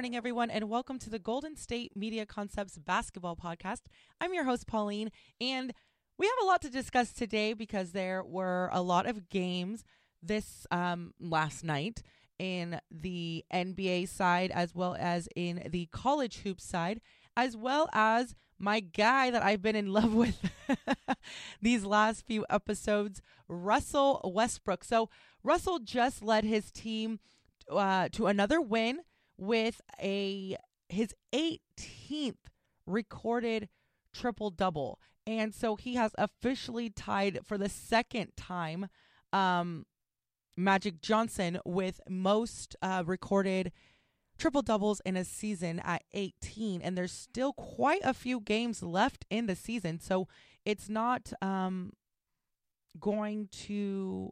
morning, everyone, and welcome to the Golden State Media Concepts Basketball Podcast. I'm your host, Pauline, and we have a lot to discuss today because there were a lot of games this last night in the NBA side as well as in the college hoops side, as well as my guy that I've been in love with these last few episodes, Russell Westbrook. So Russell just led his team to another win with his 18th recorded triple-double. And so he has officially tied for the second time Magic Johnson with most recorded triple-doubles in a season at 18. And there's still quite a few games left in the season. So it's not going to...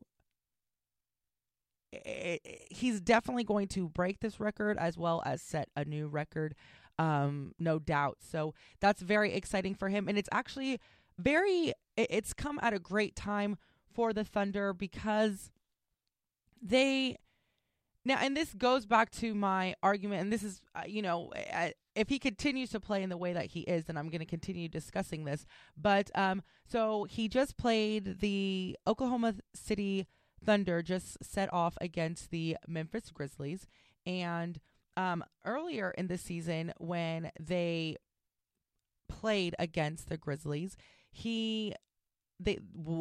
he's definitely going to break this record as well as set a new record, no doubt. So that's very exciting for him. And it's actually it's come at a great time for the Thunder because and this goes back to my argument, and this is, if he continues to play in the way that he is, then I'm going to continue discussing this. But so he just played the Oklahoma City Thunder, just set off against the Memphis Grizzlies. And earlier in the season, when they played against the Grizzlies, they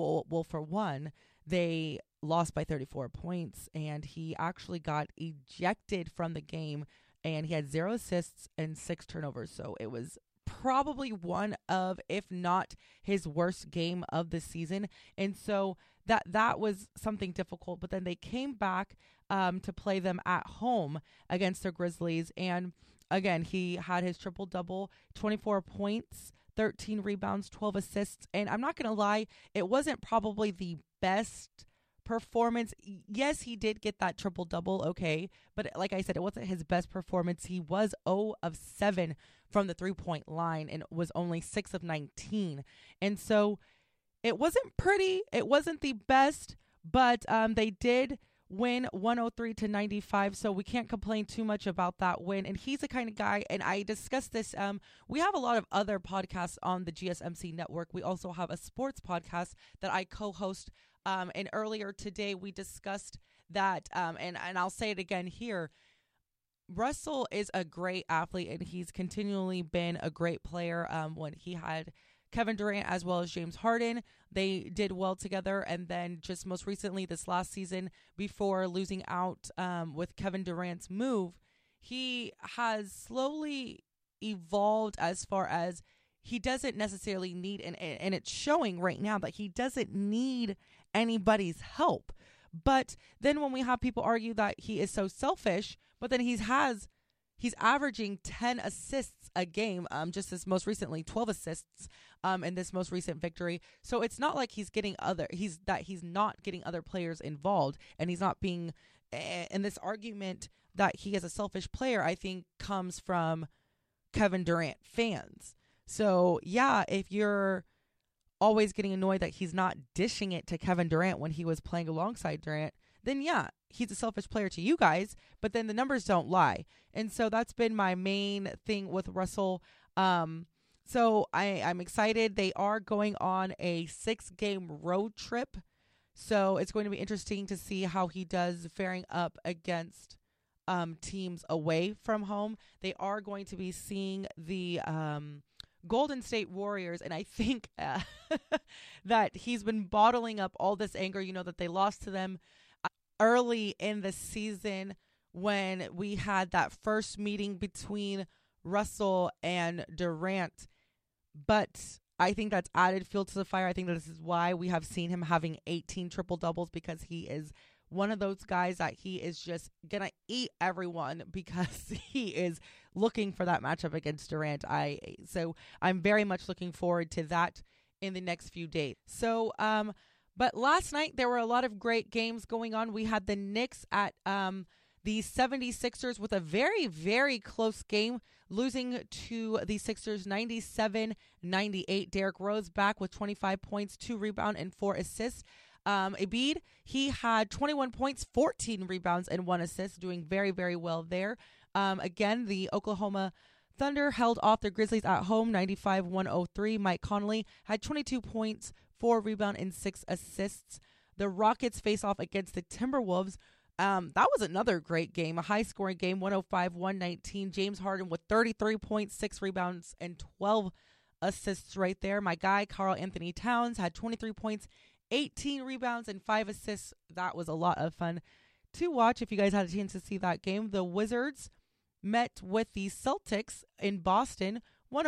lost by 34 points, and he actually got ejected from the game, and he had 0 assists and 6 turnovers. So it was probably one of, if not his worst game of the season. And so that was something difficult. But then they came back to play them at home against the Grizzlies. And again, he had his triple-double, 24 points, 13 rebounds, 12 assists. And I'm not going to lie, it wasn't probably the best performance. Yes, he did get that triple-double, okay. But like I said, it wasn't his best performance. He was 0 of 7 from the three-point line and was only 6 of 19. And so it wasn't pretty. It wasn't the best, but they did win 103-95, so we can't complain too much about that win. And he's the kind of guy, and I discussed this, we have a lot of other podcasts on the GSMC network. We also have a sports podcast that I co-host, and earlier today we discussed that, and I'll say it again here, Russell is a great athlete, and he's continually been a great player. When he had Kevin Durant as well as James Harden, they did well together. And then just most recently this last season, before losing out with Kevin Durant's move, he has slowly evolved as far as he doesn't necessarily need, and it's showing right now that he doesn't need anybody's help. But then when we have people argue that he is so selfish, but then he's averaging 10 assists a game, just this most recently 12 assists in this most recent victory. So it's not like he's not getting other players involved, and he's not being, and this argument that he is a selfish player, I think comes from Kevin Durant fans. So yeah, if you're always getting annoyed that he's not dishing it to Kevin Durant when he was playing alongside Durant, then yeah, he's a selfish player to you guys, but then the numbers don't lie. And so that's been my main thing with Russell. So I'm excited. They are going on a 6-game road trip. So it's going to be interesting to see how he does faring up against teams away from home. They are going to be seeing the Golden State Warriors, and I think that he's been bottling up all this anger, that they lost to them early in the season when we had that first meeting between Russell and Durant. But I think that's added fuel to the fire. I think that this is why we have seen him having 18 triple-doubles, because he is one of those guys that he is just going to eat everyone because he is looking for that matchup against Durant. So I'm very much looking forward to that in the next few days. So, but last night there were a lot of great games going on. We had the Knicks at the 76ers with a very, very close game, losing to the Sixers 97-98. Derrick Rose back with 25 points, 2 rebounds, and 4 assists. Embiid, he had 21 points, 14 rebounds, and 1 assist, doing very, very well there. Again, the Oklahoma Thunder held off the Grizzlies at home 95-103. Mike Conley had 22 points, 4 rebounds, and 6 assists. The Rockets face off against the Timberwolves. That was another great game, a high-scoring game, 105-119. James Harden with 33 points, 6 rebounds, and 12 assists right there. My guy, Karl Anthony Towns, had 23 points, 18 rebounds, and 5 assists. That was a lot of fun to watch if you guys had a chance to see that game. The Wizards met with the Celtics in Boston,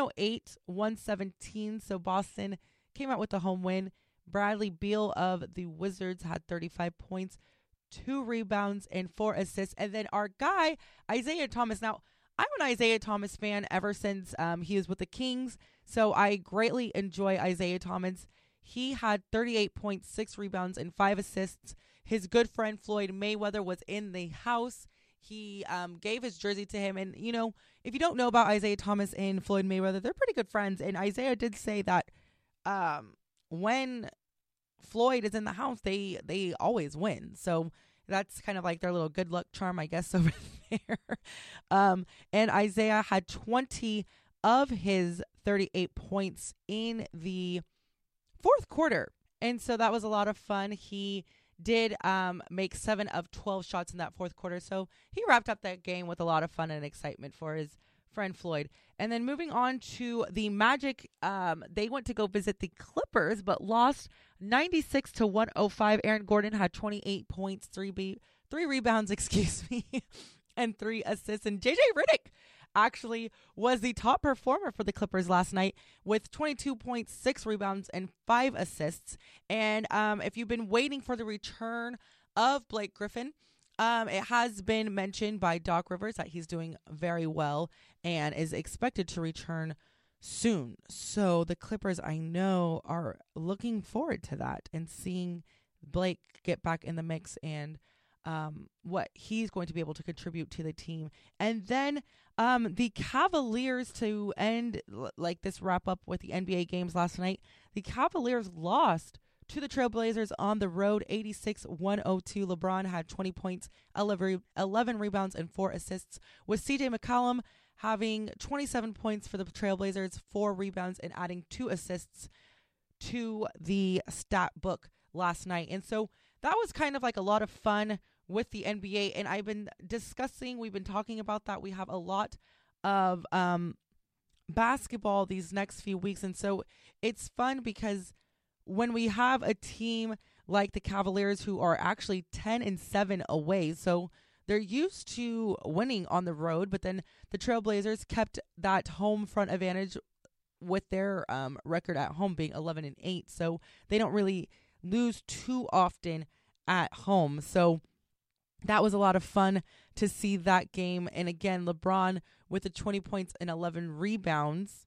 108-117. So Boston came out with the home win. Bradley Beal of the Wizards had 35 points, 2 rebounds, and 4 assists. And then our guy, Isaiah Thomas. Now, I'm an Isaiah Thomas fan ever since he was with the Kings, so I greatly enjoy Isaiah Thomas. He had 38 points, 6 rebounds, and 5 assists. His good friend Floyd Mayweather was in the house. He gave his jersey to him. And, you know, if you don't know about Isaiah Thomas and Floyd Mayweather, they're pretty good friends. And Isaiah did say that when Floyd is in the house, they always win. So that's kind of like their little good luck charm, I guess, over there. And Isaiah had 20 of his 38 points in the fourth quarter. And so that was a lot of fun. He did make 7 of 12 shots in that fourth quarter. So he wrapped up that game with a lot of fun and excitement for his friend Floyd. And then moving on to the Magic, they went to go visit the Clippers, but lost 96-105. Aaron Gordon had 28 points, 3 rebounds, and 3 assists. And JJ Redick actually was the top performer for the Clippers last night with 22 points, 6 rebounds, and 5 assists. And if you've been waiting for the return of Blake Griffin, it has been mentioned by Doc Rivers that he's doing very well and is expected to return soon. So the Clippers, I know, are looking forward to that and seeing Blake get back in the mix and what he's going to be able to contribute to the team. And then the Cavaliers, to end like this wrap up with the NBA games last night, the Cavaliers lost to the Trailblazers on the road, 86-102. LeBron had 20 points, 11 rebounds, and 4 assists, with CJ McCollum having 27 points for the Trailblazers, 4 rebounds, and adding 2 assists to the stat book last night. And so that was kind of like a lot of fun with the NBA. And we've been talking about that. We have a lot of basketball these next few weeks. And so it's fun because when we have a team like the Cavaliers, who are actually 10-7 away, so they're used to winning on the road, but then the Trailblazers kept that home front advantage with their record at home being 11-8, so they don't really lose too often at home. So that was a lot of fun to see that game. And again, LeBron with the 20 points and 11 rebounds.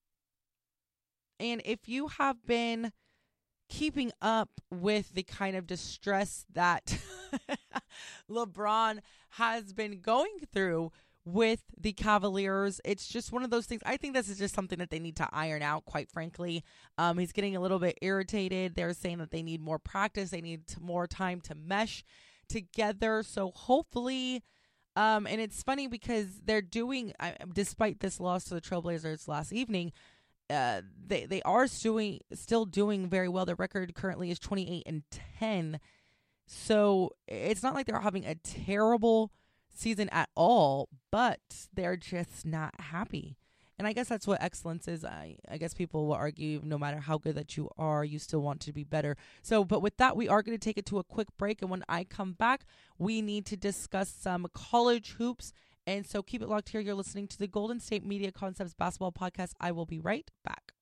And if you have been keeping up with the kind of distress that LeBron has been going through with the Cavaliers, it's just one of those things. I think this is just something that they need to iron out, quite frankly. He's getting a little bit irritated. They're saying that they need more practice. They need more time to mesh together. So hopefully, and it's funny because they're doing, despite this loss to the Trailblazers last evening, they are still doing very well. Their record currently is 28-10. So it's not like they're having a terrible season at all, but they're just not happy. And I guess that's what excellence is. I guess people will argue no matter how good that you are, you still want to be better. So, but with that, we are going to take it to a quick break. And when I come back, we need to discuss some college hoops. And so keep it locked here. You're listening to the Golden State Media Concepts Basketball Podcast. I will be right back.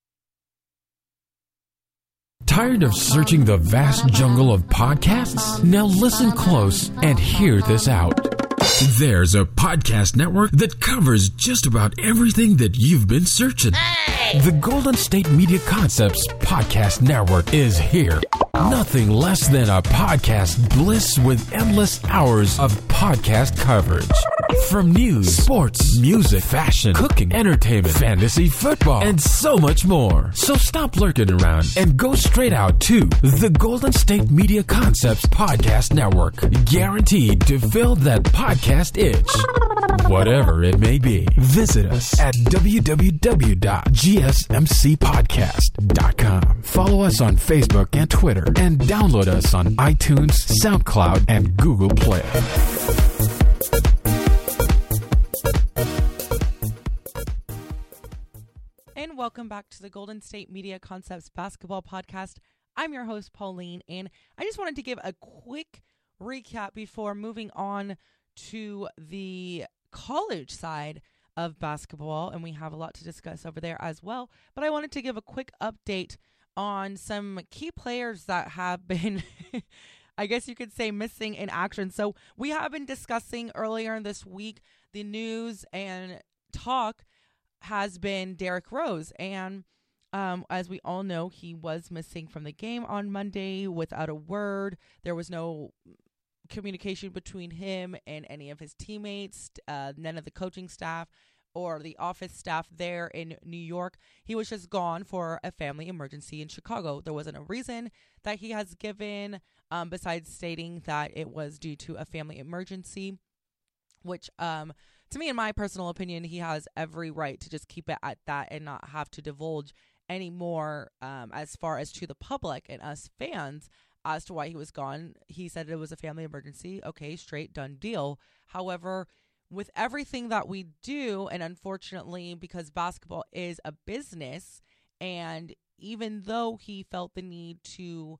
Tired of searching the vast jungle of podcasts? Now listen close and hear this out. There's a podcast network that covers just about everything that you've been searching. Hey! The Golden State Media Concepts Podcast Network is here. Nothing less than a podcast bliss with endless hours of podcast coverage. From news, sports, music, fashion, cooking, entertainment, fantasy, football, and so much more. So stop lurking around and go straight out to the Golden State Media Concepts Podcast Network. Guaranteed to fill that podcast itch. whatever it may be. Visit us at www.gsmcpodcast.com. Follow us on Facebook and Twitter, and download us on iTunes, SoundCloud, and Google Play. And welcome back to the Golden State Media Concepts Basketball Podcast. I'm your host, Pauline, and I just wanted to give a quick recap before moving on to the college side of basketball, and we have a lot to discuss over there as well. But I wanted to give a quick update on some key players that have been, I guess you could say, missing in action. So we have been discussing earlier this week, the news and talk has been Derrick Rose, and as we all know, he was missing from the game on Monday without a word. There was no communication between him and any of his teammates, none of the coaching staff or the office staff there in New York. He was just gone for a family emergency in Chicago. There wasn't a reason that he has given besides stating that it was due to a family emergency, which to me, in my personal opinion, he has every right to just keep it at that and not have to divulge any more as far as to the public and us fans as to why he was gone. He said it was a family emergency. Okay, straight, done deal. However, with everything that we do, and unfortunately, because basketball is a business, and even though he felt the need to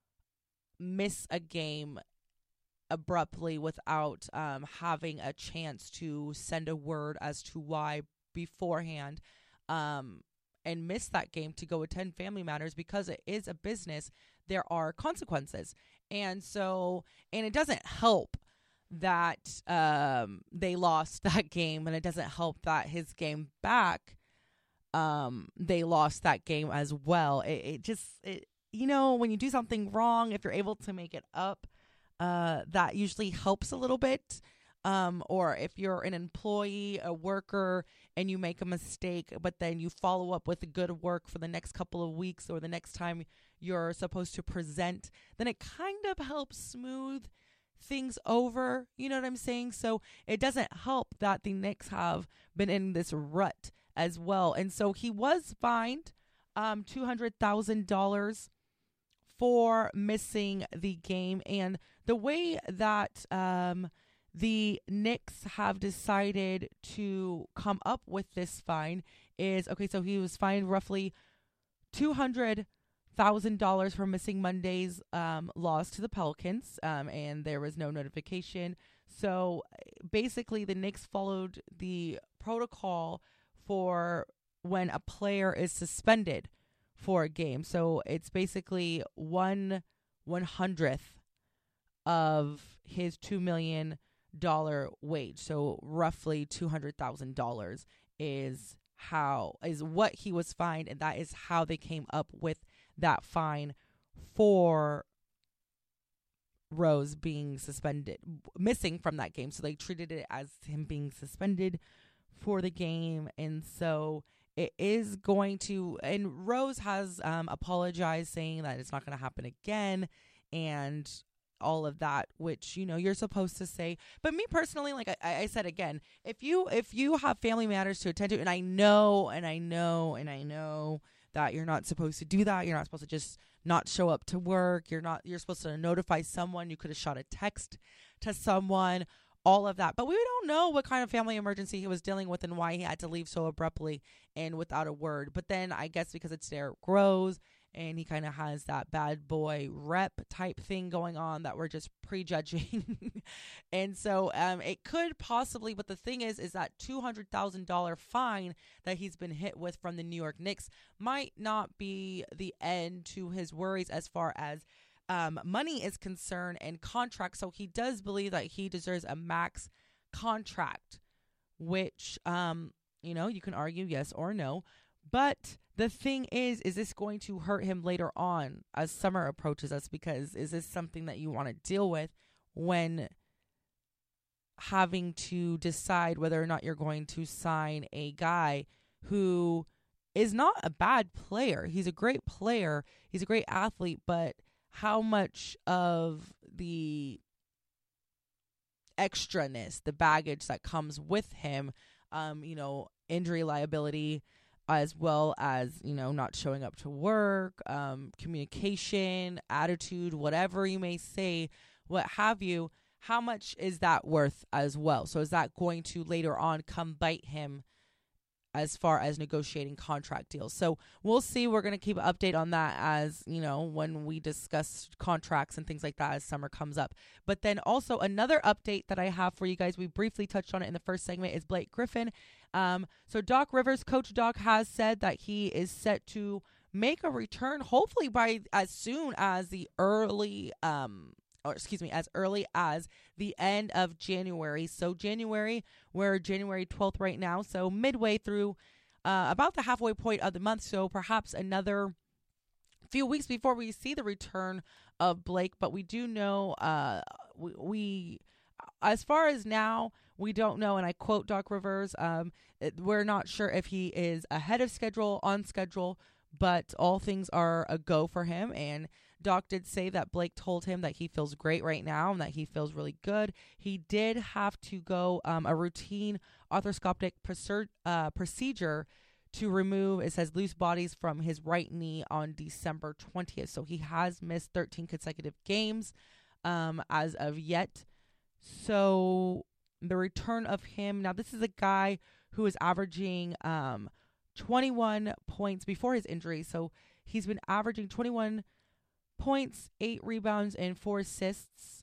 miss a game abruptly without having a chance to send a word as to why beforehand, and miss that game to go attend Family Matters, because it is a business, there are consequences. And so, and it doesn't help that they lost that game, and it doesn't help that his game back, they lost that game as well. It just, you know, when you do something wrong, if you're able to make it up, that usually helps a little bit. Or if you're an employee, a worker, and you make a mistake, but then you follow up with good work for the next couple of weeks or the next time you're supposed to present, then it kind of helps smooth things over. You know what I'm saying? So it doesn't help that the Knicks have been in this rut as well. And so he was fined $200,000 for missing the game. And the way that the Knicks have decided to come up with this fine is, okay, so he was fined roughly $200,000 for missing Monday's loss to the Pelicans, and there was no notification. So basically the Knicks followed the protocol for when a player is suspended for a game. So it's basically 1/100th of his $2 million wage. So roughly $200,000 is what he was fined, and that is how they came up with that fine for Rose being missing from that game. So they treated it as him being suspended for the game, and so it is going to, and Rose has apologized, saying that it's not going to happen again, and all of that, which, you know, you're supposed to say. But me personally, like I said again, if you have family matters to attend to, and I know that you're not supposed to do that. You're not supposed to just not show up to work. You're supposed to notify someone. You could have shot a text to someone, all of that. But we don't know what kind of family emergency he was dealing with and why he had to leave so abruptly and without a word. But then I guess because it's Derrick Rose, and he kind of has that bad boy rep type thing going on that we're just prejudging. And so it could possibly, but the thing is that $200,000 fine that he's been hit with from the New York Knicks might not be the end to his worries as far as money is concerned and contract. So he does believe that he deserves a max contract, which, you know, you can argue yes or no. But the thing is this going to hurt him later on as summer approaches us? Because is this something that you want to deal with when having to decide whether or not you're going to sign a guy who is not a bad player? He's a great player. He's a great athlete. But how much of the extraness, the baggage that comes with him, injury liability, as well as, not showing up to work, communication, attitude, whatever you may say, what have you. How much is that worth as well? So is that going to later on come bite him as far as negotiating contract deals? So we'll see. We're going to keep an update on that as, when we discuss contracts and things like that as summer comes up. But then also another update that I have for you guys, we briefly touched on it in the first segment, is Blake Griffin. So Doc Rivers, Coach Doc, has said that he is set to make a return, hopefully by as soon as as early as the end of January. So we're January 12th right now. So midway through, about the halfway point of the month. So perhaps another few weeks before we see the return of Blake. But we do know, we as far as now, we don't know. And I quote Doc Rivers, we're not sure if he is ahead of schedule, on schedule, but all things are a go for him. And Doc did say that Blake told him that he feels great right now and that he feels really good. He did have to go a routine arthroscopic procedure to remove, it says, loose bodies from his right knee on December 20th. So he has missed 13 consecutive games as of yet. So the return of him, now this is a guy who is averaging 21 points before his injury. So he's been averaging 21 points, 8 rebounds, and 4 assists.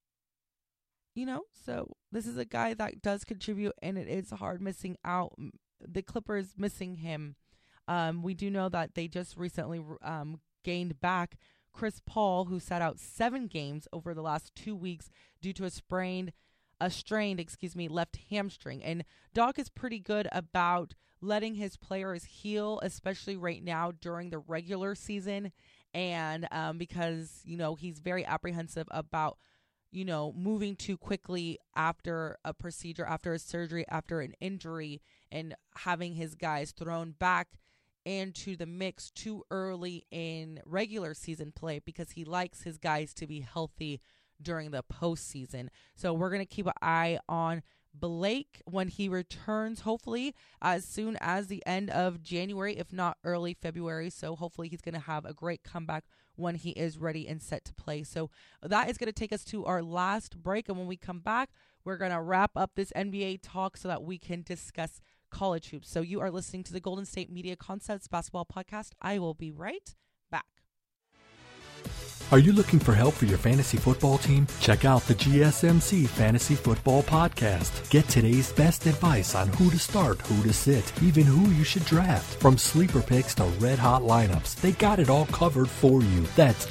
So this is a guy that does contribute, and it is hard missing out. The Clippers missing him. We do know that they just recently gained back Chris Paul, who sat out 7 games over the last 2 weeks due to a strained left hamstring. And Doc is pretty good about letting his players heal, especially right now during the regular season. And because, he's very apprehensive about, moving too quickly after a procedure, after a surgery, after an injury, and having his guys thrown back into the mix too early in regular season play, because he likes his guys to be healthy during the postseason. So we're going to keep an eye on Blake when he returns, hopefully as soon as the end of January, if not early February. So hopefully he's going to have a great comeback when he is ready and set to play. So that is going to take us to our last break. And when we come back, we're going to wrap up this NBA talk so that we can discuss college hoops. So you are listening to the Golden State Media Concepts Basketball Podcast. I will be right back. Are you looking for help for your fantasy football team? Check out the GSMC Fantasy Football Podcast. Get today's best advice on who to start, who to sit, even who you should draft. From sleeper picks to red hot lineups, they got it all covered for you. That's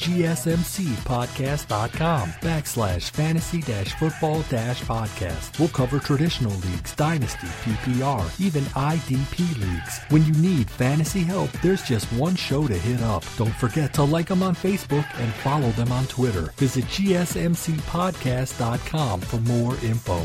gsmcpodcast.com/fantasy-football-podcast. We'll cover traditional leagues, dynasty, PPR, even IDP leagues. When you need fantasy help, there's just one show to hit up. Don't forget to like them on Facebook and follow them on Twitter. Visit gsmcpodcast.com for more info.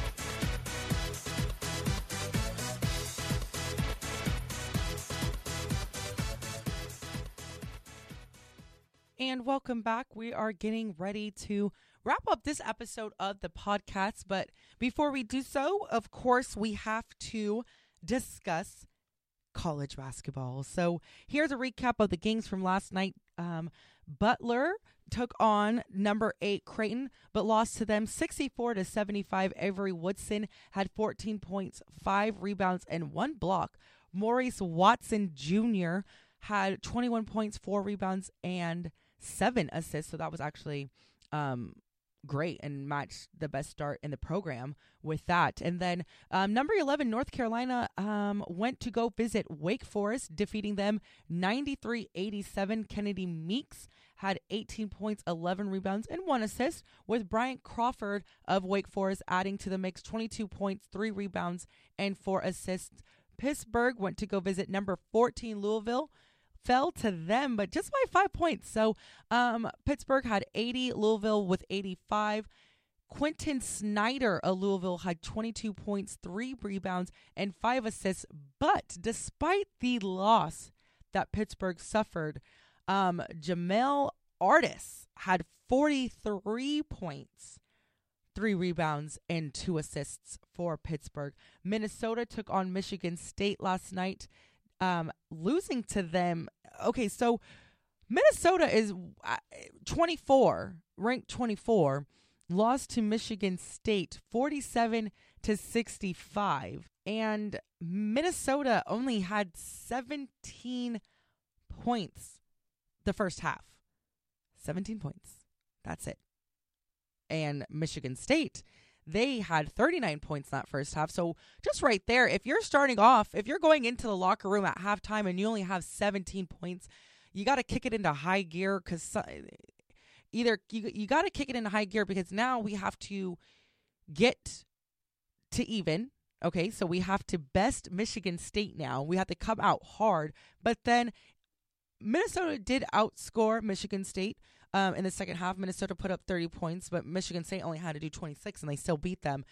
And welcome back. We are getting ready to wrap up this episode of the podcast. But before we do so, of course, we have to discuss college basketball. So here's a recap of the games from last night. Butler took on number 8 Creighton, but lost to them 64-75. Avery Woodson had 14 points, 5 rebounds, and 1 block. Maurice Watson Jr. had 21 points, 4 rebounds, and 7 assists. So that was actually great and matched the best start in the program with that. And then number 11 North Carolina went to go visit Wake Forest, defeating them 93-87. Kennedy Meeks had 18 points, 11 rebounds, and 1 assist, with Bryant Crawford of Wake Forest adding to the mix 22 points, 3 rebounds, and 4 assists. Pittsburgh went to go visit number 14 Louisville, fell to them, but just by 5 points. So Pittsburgh had 80, Louisville with 85. Quentin Snyder of Louisville had 22 points, 3 rebounds, and 5 assists. But despite the loss that Pittsburgh suffered, Jamel Artis had 43 points, 3 rebounds, and 2 assists for Pittsburgh. Minnesota took on Michigan State last night, losing to them. Okay, so Minnesota is 24, ranked 24, lost to Michigan State 47-65, and Minnesota only had 17 points the first half. 17 points. That's it. And Michigan State, they had 39 points that first half. So just right there, if you're starting off, if you're going into the locker room at halftime and you only have 17 points, you got to kick it into high gear, because either you got to kick it into high gear because now we have to get to even. Okay, so we have to best Michigan State now. We have to come out hard. But then Minnesota did outscore Michigan State. In the second half, Minnesota put up 30 points, but Michigan State only had to do 26, and they still beat them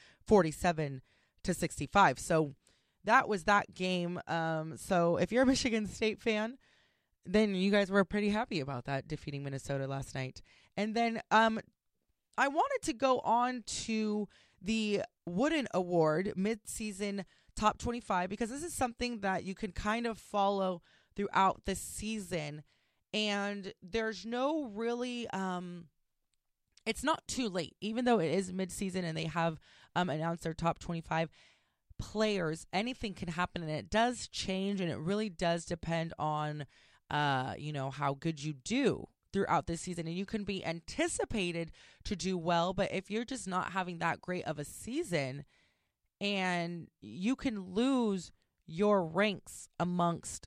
47-65. So that was that game. So if you're a Michigan State fan, then you guys were pretty happy about that, defeating Minnesota last night. And then I wanted to go on to the Wooden Award midseason top 25, because this is something that you can kind of follow throughout the season. And there's no really, it's not too late, even though it is midseason and they have announced their top 25 players. Anything can happen, and it does change, and it really does depend on, how good you do throughout the season. And you can be anticipated to do well, but if you're just not having that great of a season, and you can lose your ranks amongst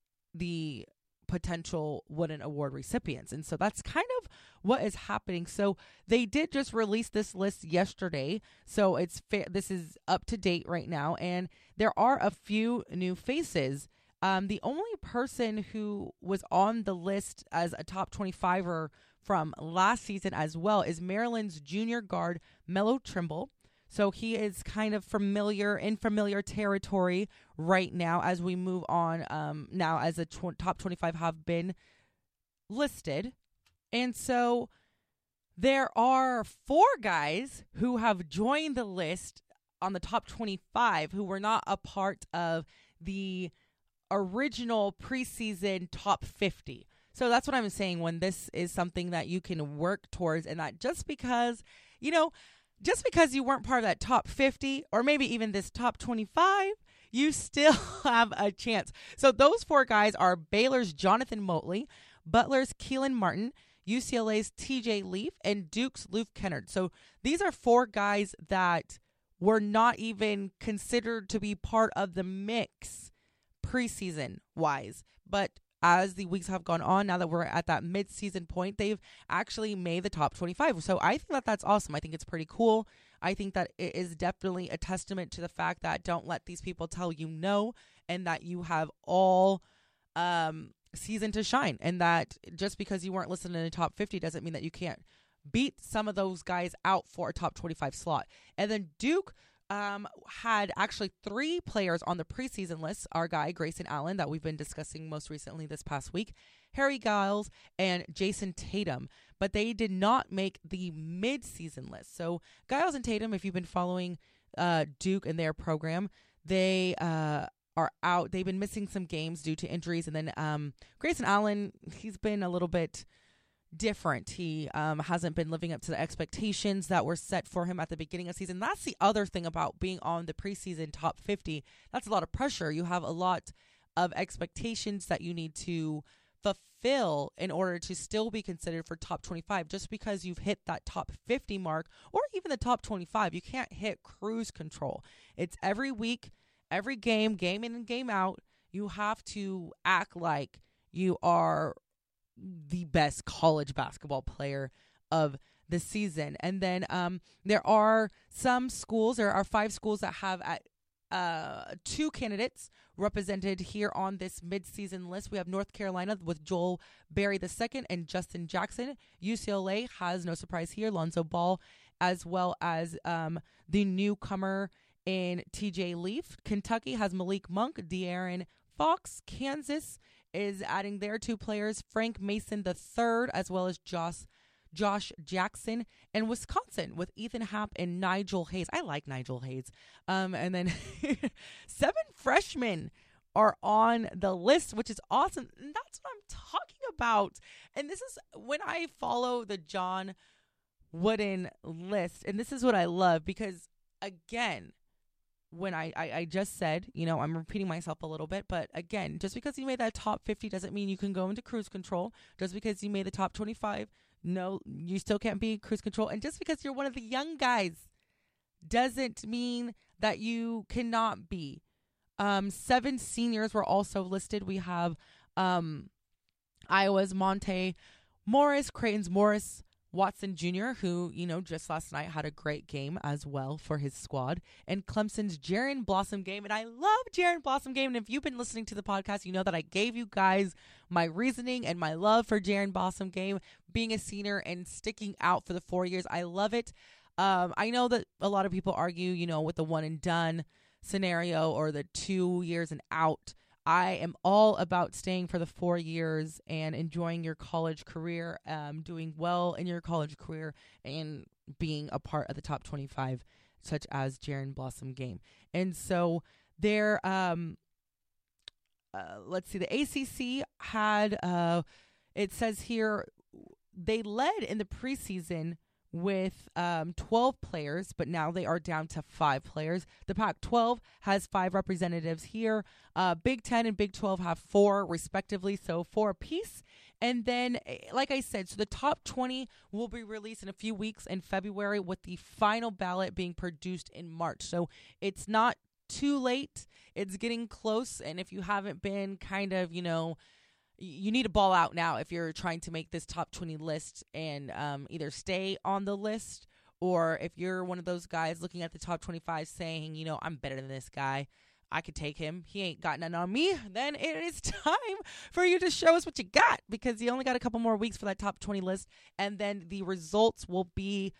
the potential Wooden Award recipients. And so that's kind of what is happening. So they did just release this list yesterday. So it's this is up to date right now. And there are a few new faces. The only person who was on the list as a top 25er from last season as well is Maryland's junior guard, Melo Trimble. So he is kind of in familiar territory right now as we move on now as the top 25 have been listed. And so there are 4 guys who have joined the list on the top 25 who were not a part of the original preseason top 50. So that's what I'm saying, when this is something that you can work towards, and that just because you weren't part of that top 50 or maybe even this top 25, you still have a chance. So those 4 guys are Baylor's Jonathan Motley, Butler's Keelan Martin, UCLA's TJ Leaf, and Duke's Luke Kennard. So these are 4 guys that were not even considered to be part of the mix preseason wise. But as the weeks have gone on, now that we're at that mid-season point, they've actually made the top 25. So I think that that's awesome. I think it's pretty cool. I think that it is definitely a testament to the fact that don't let these people tell you no, and that you have all season to shine. And that just because you weren't listed in the top 50 doesn't mean that you can't beat some of those guys out for a top 25 slot. And then Duke had actually 3 players on the preseason list. Our guy, Grayson Allen, that we've been discussing most recently this past week, Harry Giles, and Jason Tatum. But they did not make the mid-season list. So Giles and Tatum, if you've been following Duke and their program, they are out. They've been missing some games due to injuries. And then Grayson Allen, he's been a little bit different. He hasn't been living up to the expectations that were set for him at the beginning of the season. That's the other thing about being on the preseason top 50. That's a lot of pressure. You have a lot of expectations that you need to fulfill in order to still be considered for top 25. Just because you've hit that top 50 mark or even the top 25, you can't hit cruise control. It's every week, every game in and game out. You have to act like you are the best college basketball player of the season. And then there are 5 schools that have 2 candidates represented here on this midseason list. We have North Carolina with Joel Berry II and Justin Jackson. UCLA has, no surprise here, Lonzo Ball, as well as the newcomer in TJ Leaf. Kentucky has Malik Monk, De'Aaron Fox. Kansas is adding their 2 players, Frank Mason III, as well as Josh Jackson, and Wisconsin with Ethan Happ and Nigel Hayes. I like Nigel Hayes. And then 7 freshmen are on the list, which is awesome. And that's what I'm talking about. And this is when I follow the John Wooden list. And this is what I love because, again, when I just said, you know, I'm repeating myself a little bit, but again, just because you made that top 50 doesn't mean you can go into cruise control. Just because you made the top 25, no, you still can't be cruise control. And just because you're one of the young guys doesn't mean that you cannot be. 7 seniors were also listed. We have Iowa's Monte Morris, Creighton's Morris Watson Jr., who, you know, just last night had a great game as well for his squad, and Clemson's Jaron Blossomgame. And I love Jaron Blossomgame. And if you've been listening to the podcast, you know that I gave you guys my reasoning and my love for Jaron Blossomgame being a senior and sticking out for the 4 years. I love it. I know that a lot of people argue, you know, with the one and done scenario or the 2 years and out. I am all about staying for the 4 years and enjoying your college career, doing well in your college career, and being a part of the top 25, such as Jaron Blossomgame. And so there, let's see, the ACC had, it says here, they led in the preseason with 12 players, but now they are down to 5 players. The Pac-12 has 5 representatives here. Big 10 and Big 12 have 4 respectively, so 4 apiece. And then, like I said, so the top 20 will be released in a few weeks in February, with the final ballot being produced in March. So it's not too late. It's getting close. And if you haven't been kind of, you know, you need to ball out now if you're trying to make this top 20 list and either stay on the list, or if you're one of those guys looking at the top 25 saying, you know, I'm better than this guy, I could take him, he ain't got nothing on me, then it is time for you to show us what you got, because you only got a couple more weeks for that top 20 list, and then the results will be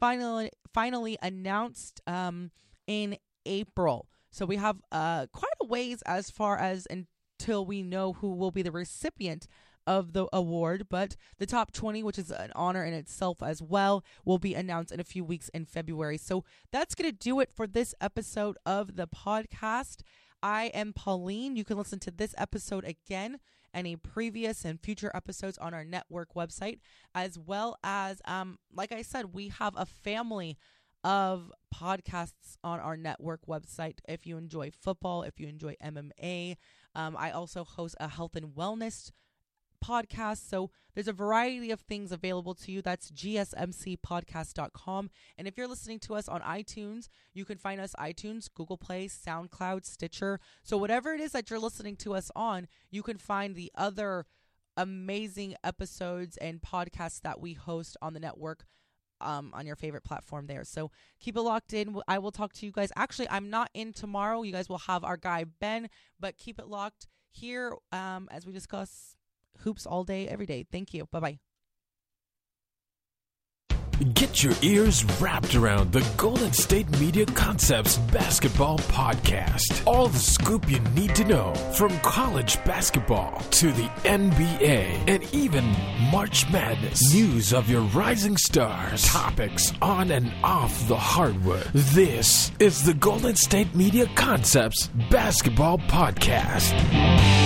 finally announced in April. So we have quite a ways as far as until we know who will be the recipient of the award, but the top 20, which is an honor in itself as well, will be announced in a few weeks in February. So that's going to do it for this episode of the podcast. I am Pauline. You can listen to this episode again, any previous and future episodes on our network website, as well as, like I said, we have a family of podcasts on our network website. If you enjoy football, if you enjoy MMA, I also host a health and wellness podcast. So there's a variety of things available to you. That's gsmcpodcast.com. And if you're listening to us on iTunes, you can find us iTunes, Google Play, SoundCloud, Stitcher. So whatever it is that you're listening to us on, you can find the other amazing episodes and podcasts that we host on the network on your favorite platform there. So keep it locked in. I will talk to you guys. Actually, I'm not in tomorrow. You guys will have our guy Ben, but keep it locked here as we discuss hoops all day, every day. Thank you. Bye-bye. Get your ears wrapped around the Golden State Media Concepts Basketball Podcast. All the scoop you need to know, from college basketball to the NBA and even March Madness. News of your rising stars. Topics on and off the hardwood. This is the Golden State Media Concepts Basketball Podcast.